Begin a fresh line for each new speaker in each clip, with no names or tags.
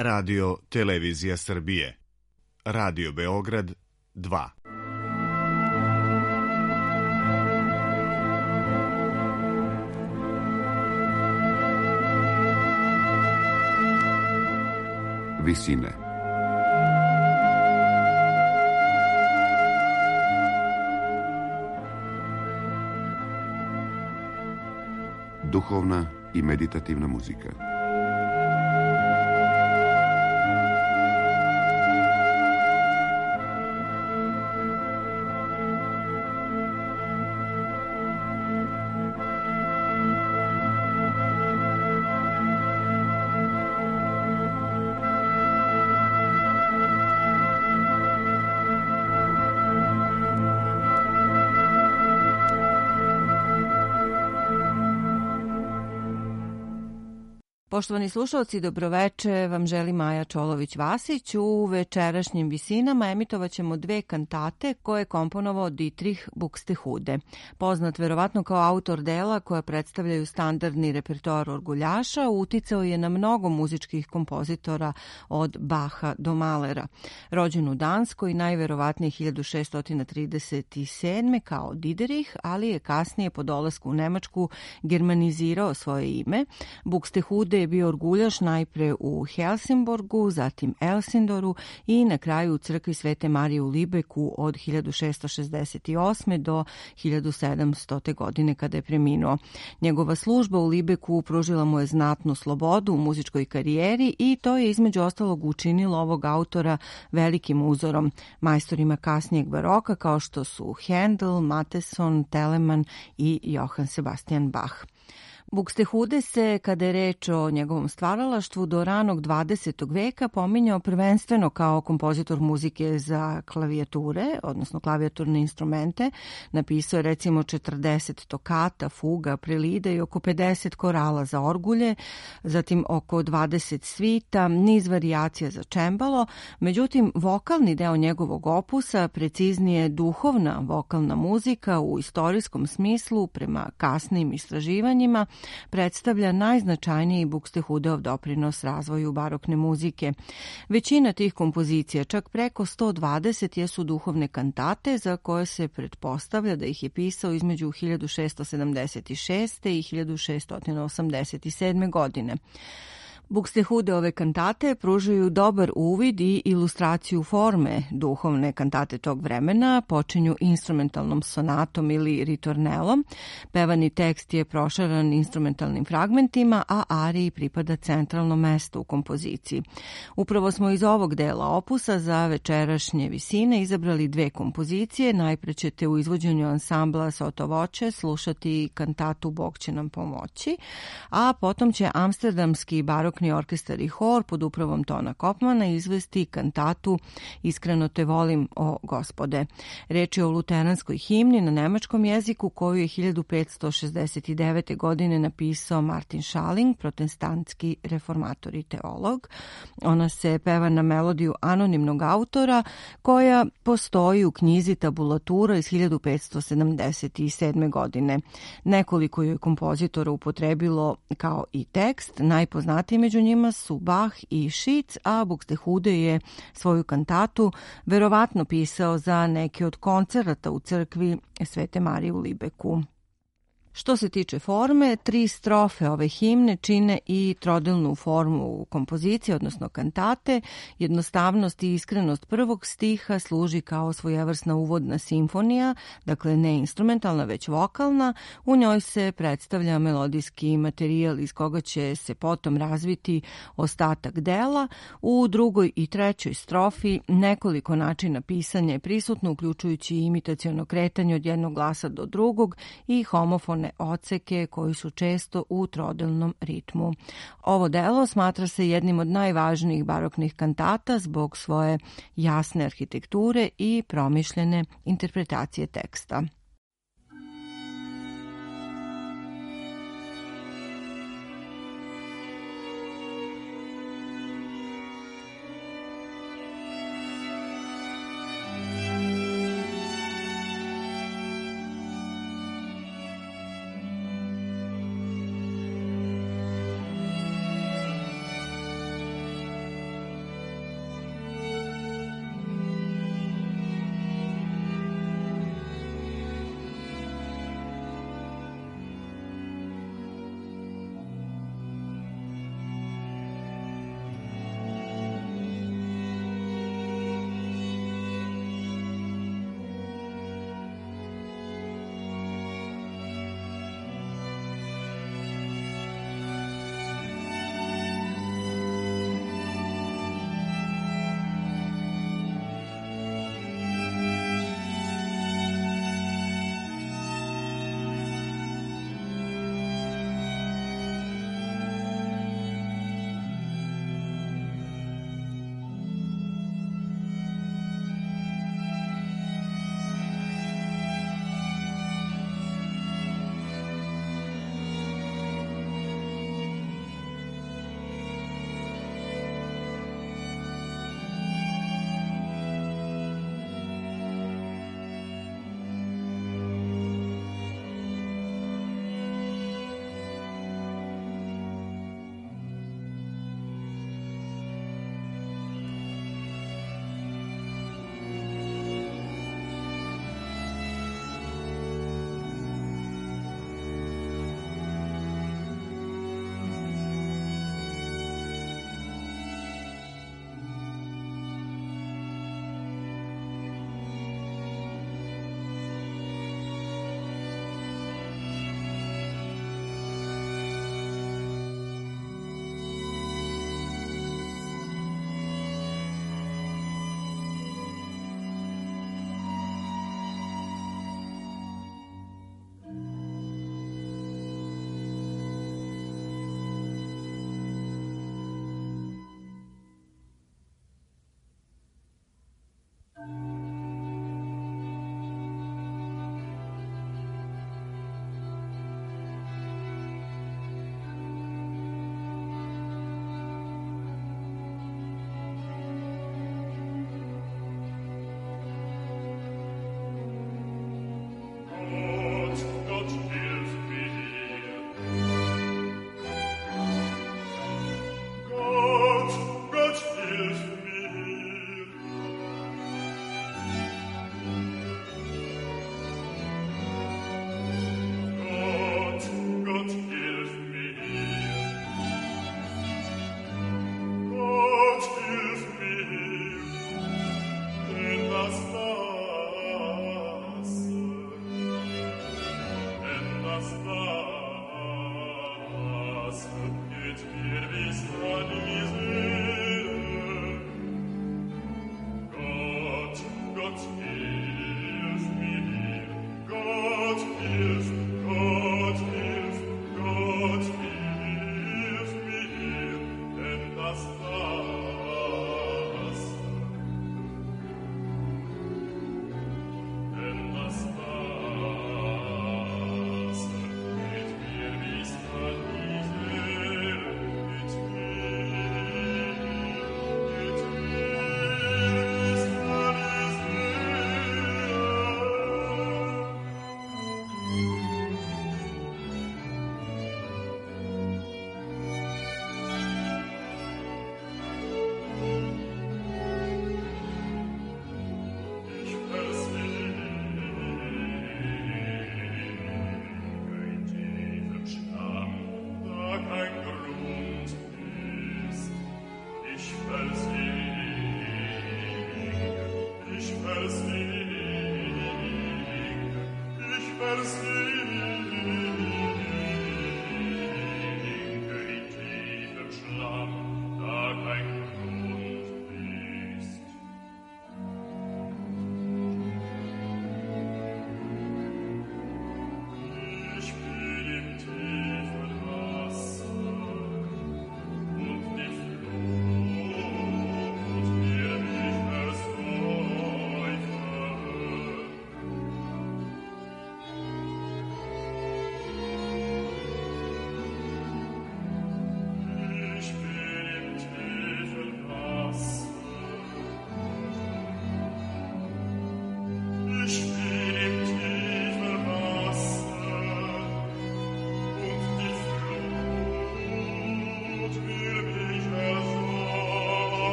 Radio Televizija Srbije, Radio Beograd 2.
Visine. Duhovna i meditativna muzika.
Poštovani slušalci, dobroveče, vam želi Maja Čolović-Vasić. U večerašnjim Visinama emitovat ćemo dve kantate koje je komponovao Dietrich Buxtehude, poznat verovatno kao autor dela koja predstavljaju standardni repertoar orguljaša. Uticao je na mnogo muzičkih kompozitora od Baha do Mahlera. Rođen u Danskoj, najverovatnije 1637. kao Diderich, ali je kasnije po dolasku u Nemačku germanizirao svoje ime. Buxtehude je bio orguljaš najpre u Helsingborgu, zatim Elsindoru i na kraju u crkvi Svete Marije u Libeku od 1668. do 1700. godine kada je preminuo. Njegova služba u Libeku pružila mu je znatnu slobodu u muzičkoj karijeri i to je između ostalog učinilo ovog autora velikim uzorom majstorima kasnijeg baroka kao što su Handel, Mattheson, Telemann i Johann Sebastian Bach. Buxtehude se, kada je reč o njegovom stvaralaštvu, do ranog 20. veka pominjao prvenstveno kao kompozitor muzike za klavijature, odnosno klavijaturne instrumente. Napisao je recimo 40 tokata, fuga, prelide i oko 50 korala za orgulje, zatim oko 20 svita, niz varijacija za čembalo. Međutim, vokalni deo njegovog opusa, preciznije duhovna vokalna muzika u istorijskom smislu prema kasnim istraživanjima, predstavlja najznačajniji Buxtehudeov doprinos razvoju barokne muzike. Većina tih kompozicija, čak preko 120, jesu duhovne kantate za koje se pretpostavlja da ih je pisao između 1676. i 1687. godine. Buxtehudeove kantate pružaju dobar uvid i ilustraciju forme duhovne kantate tog vremena, počinju instrumentalnom sonatom ili ritornelom. Pevani tekst je prošaran instrumentalnim fragmentima, a ariji pripada centralno mesto u kompoziciji. Upravo smo iz ovog dela opusa za večerašnje Visine izabrali dve kompozicije. Najpre ćete u izvođenju ansambla Sotovoće slušati kantatu Bog će nam pomoći, a potom će amsterdamski barokni orkestar i hor pod upravom Tona Kopmana izvesti kantatu Iskreno te volim, o Gospode. Reč je o luteranskoj himni na nemačkom jeziku koju je 1569. godine napisao Martin Schalling, protestantski reformator i teolog. Ona se peva na melodiju anonimnog autora koja postoji u knjizi Tabulatura iz 1577. godine. Nekoliko je kompozitora upotrebilo kao i tekst, najpoznatiji među njima su Bach i Schietz, a Buxtehude je svoju kantatu verovatno pisao za neke od koncerata u crkvi Svete Marije u Libeku. Što se tiče forme, 3 strofe ove himne čine i trodelnu formu kompozicije, odnosno kantate. Jednostavnost i iskrenost prvog stiha služi kao svojevrsna uvodna simfonija, dakle ne instrumentalna, već vokalna. U njoj se predstavlja melodijski materijal iz koga će se potom razviti ostatak dela. U drugoj i trećoj strofi nekoliko načina pisanja je prisutno, uključujući imitaciono kretanje od jednog glasa do drugog i homofon odseke koji su često u trodelnom ritmu. Ovo delo smatra se jednim od najvažnijih baroknih kantata zbog svoje jasne arhitekture i promišljene interpretacije teksta.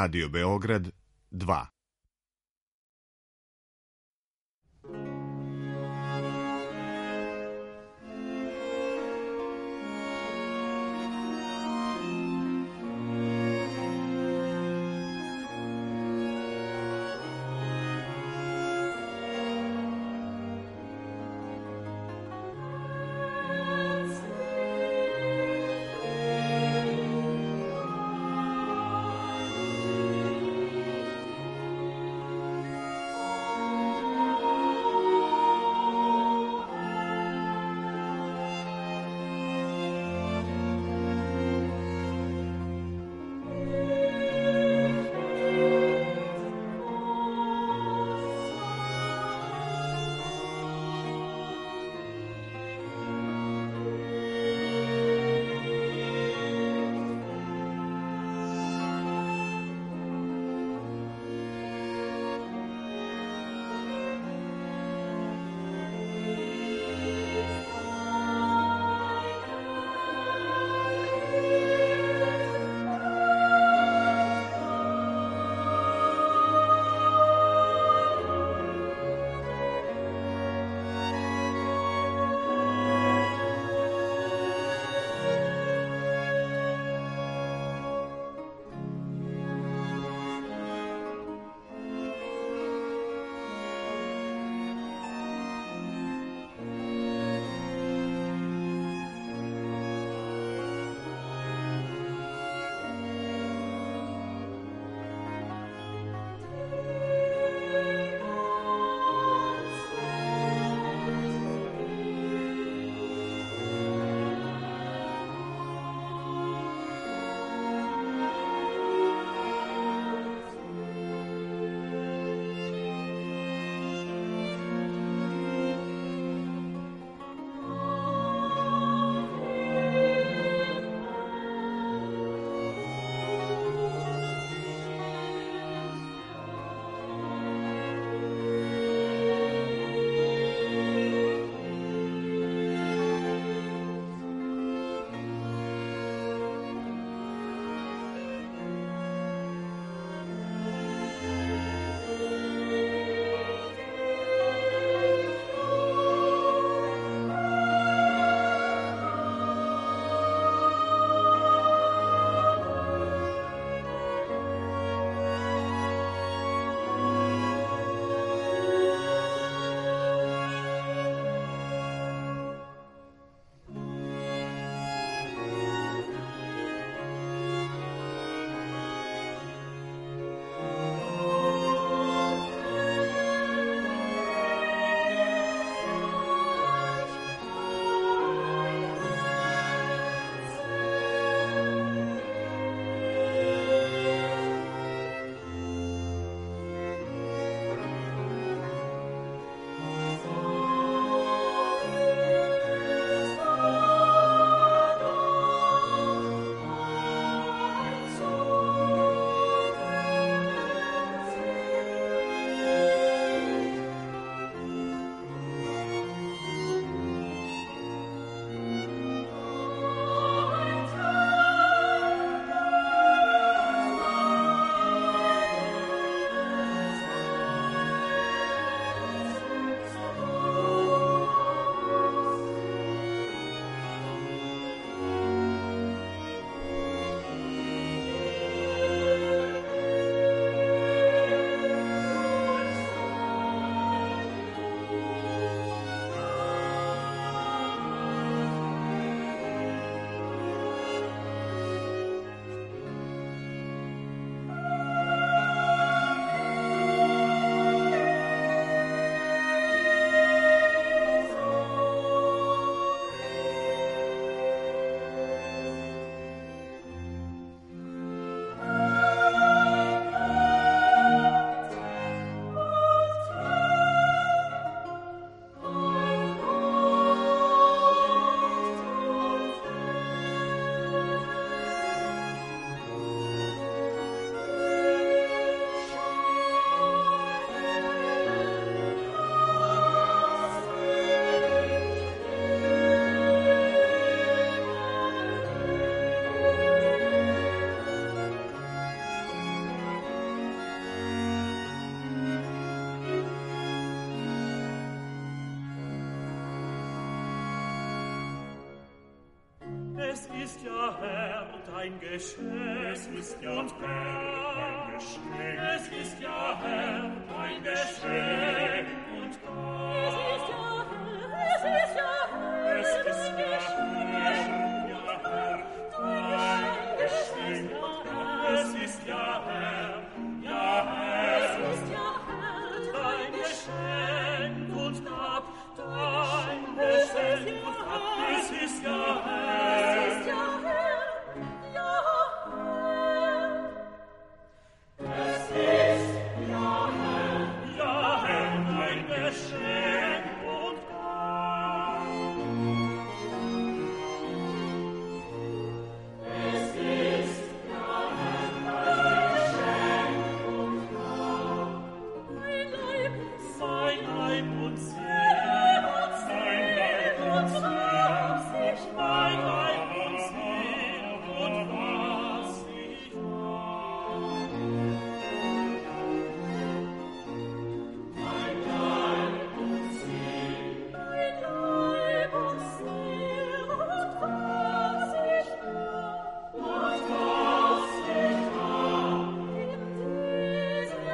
Radio Beograd 2.
Es ist ja Herr, dein Geschenk. Es ist ja Herr, dein Geschenk. Es ist ja Herr, dein Geschenk. Und es ist ja Herr, es ist ja Herr, es ist ja Herr, dein Geschenk. Es ist ja Herr, es ist ja Herr, dein Geschenk und Gab, dein Geschenk und Gab. Es ist ja Herr, es ist ja Herr, ja Herr. Es ist ja Herr, dein Geschenk und Gab. Es ist ja Herr, dein Geschenk und Gab. Mein Leib und Seele, mein Leib und Seele, mein Leib und Seele und was ich war. Mein Leib und Seele, mein Leib und Seele und was ich war. Und was ich war in diesem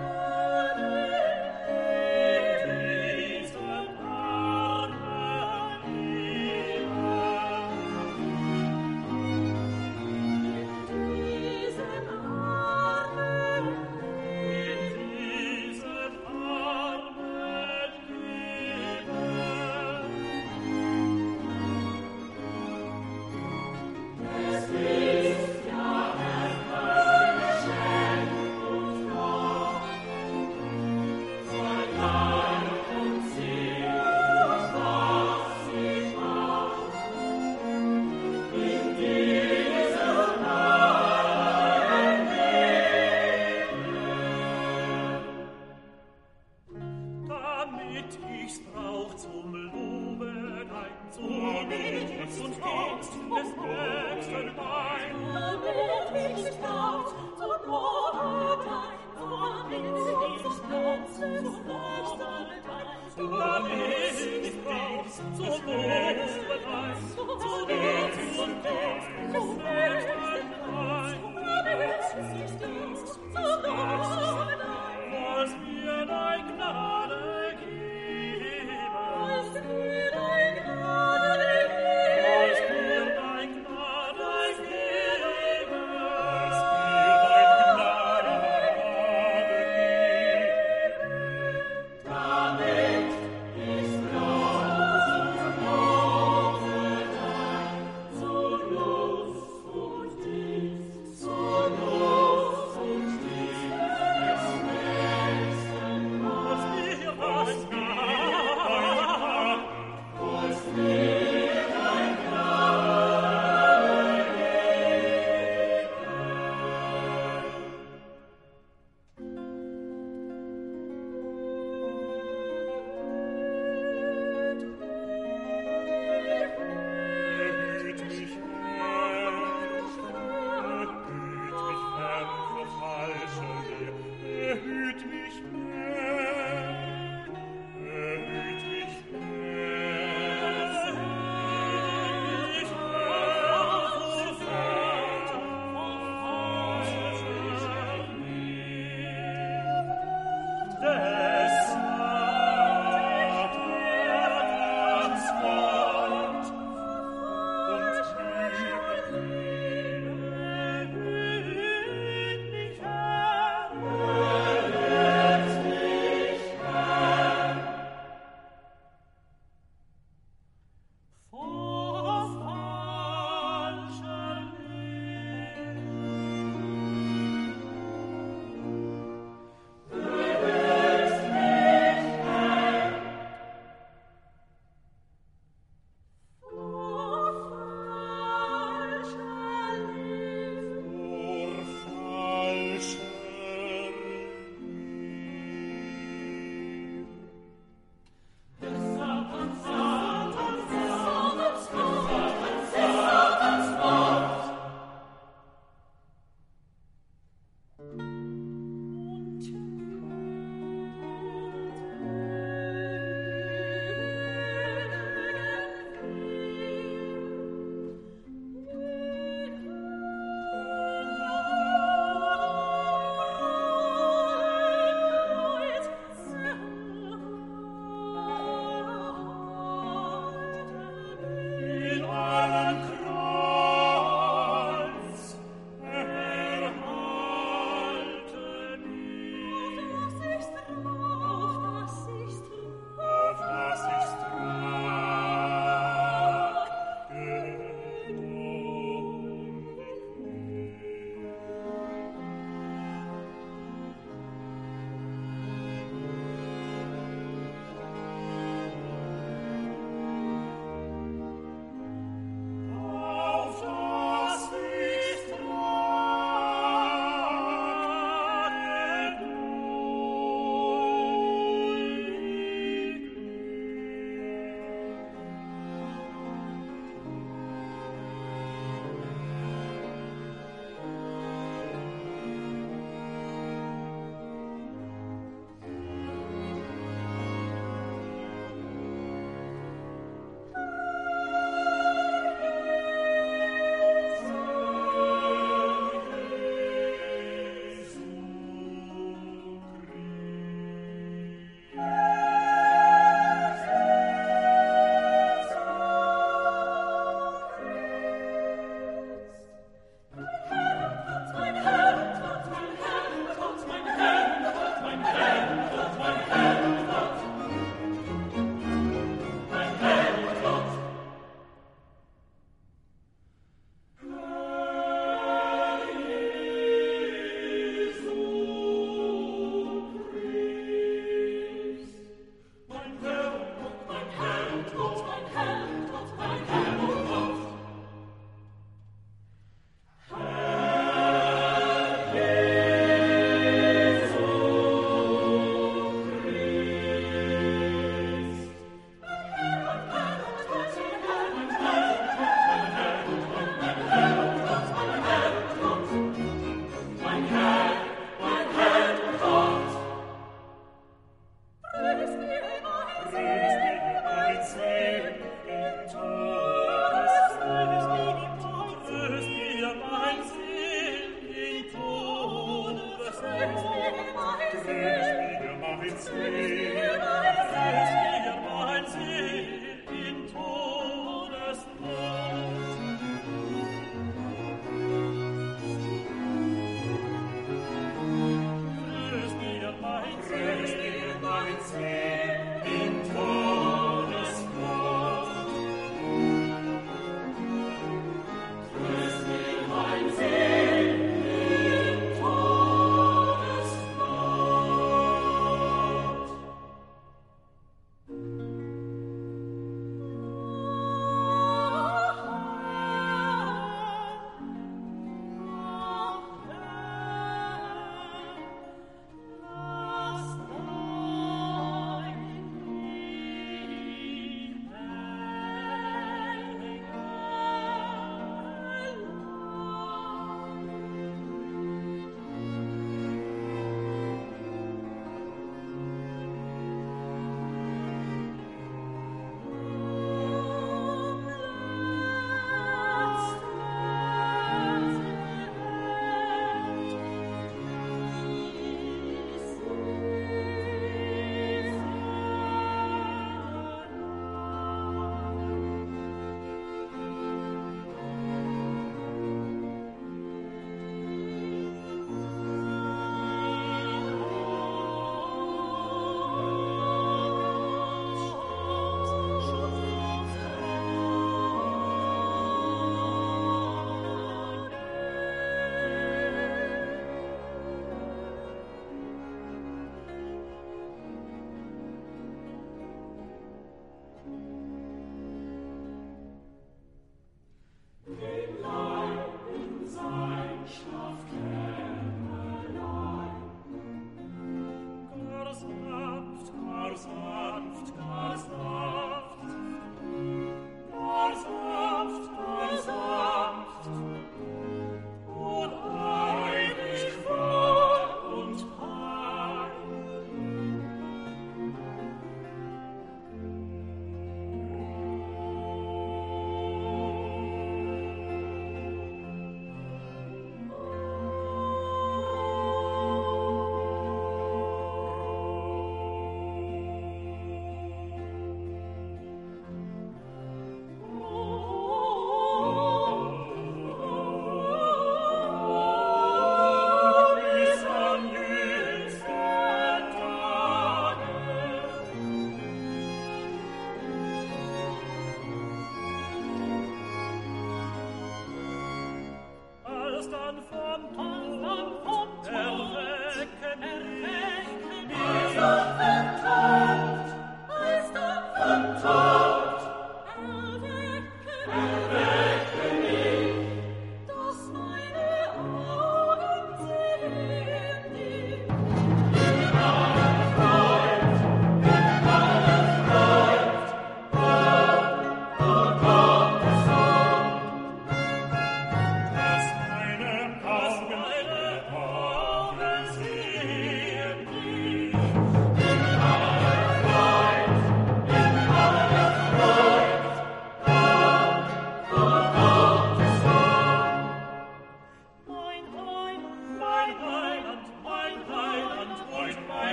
damit ich's brauch zum Loben ein, zum Dienst und Dienst des Nächsten ein. Damit ich's brauch zum Loben ein, zum Dienst des Nächsten ein. Damit ich's brauch zum Loben ein, zum Dienst und Dienst des Nächsten ein. Damit ich's Dienst zum Loben ein, was mir dein Gnade gebe. Was mir dein Gnade gebe. Was mir dein Gnade gebe. Was mir dein Gnade gebe. Damit ich's brauch zum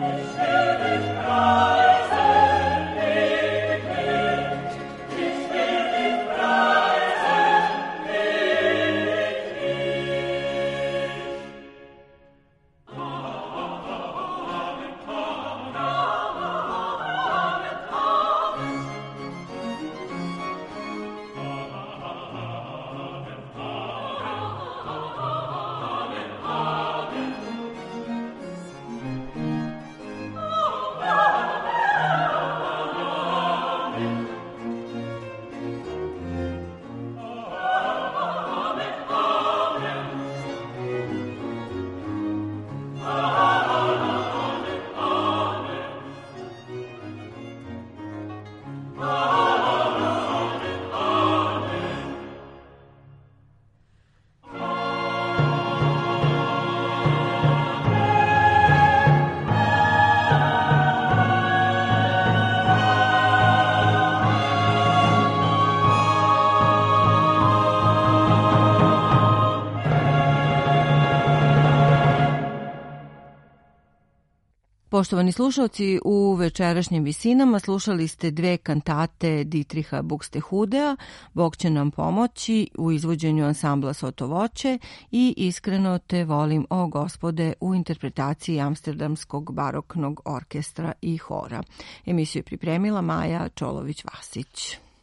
Poštovani slušalci, u večerašnjim visinama slušali ste dve kantate Dietricha Buxtehudea, Bog će nam pomoći, u izvođenju ansambla Sotovoće i Iskreno te volim, o Gospode, u interpretaciji Amsterdamskog baroknog orkestra i hora. Emisiju je pripremila Maja Čolović-Vasić.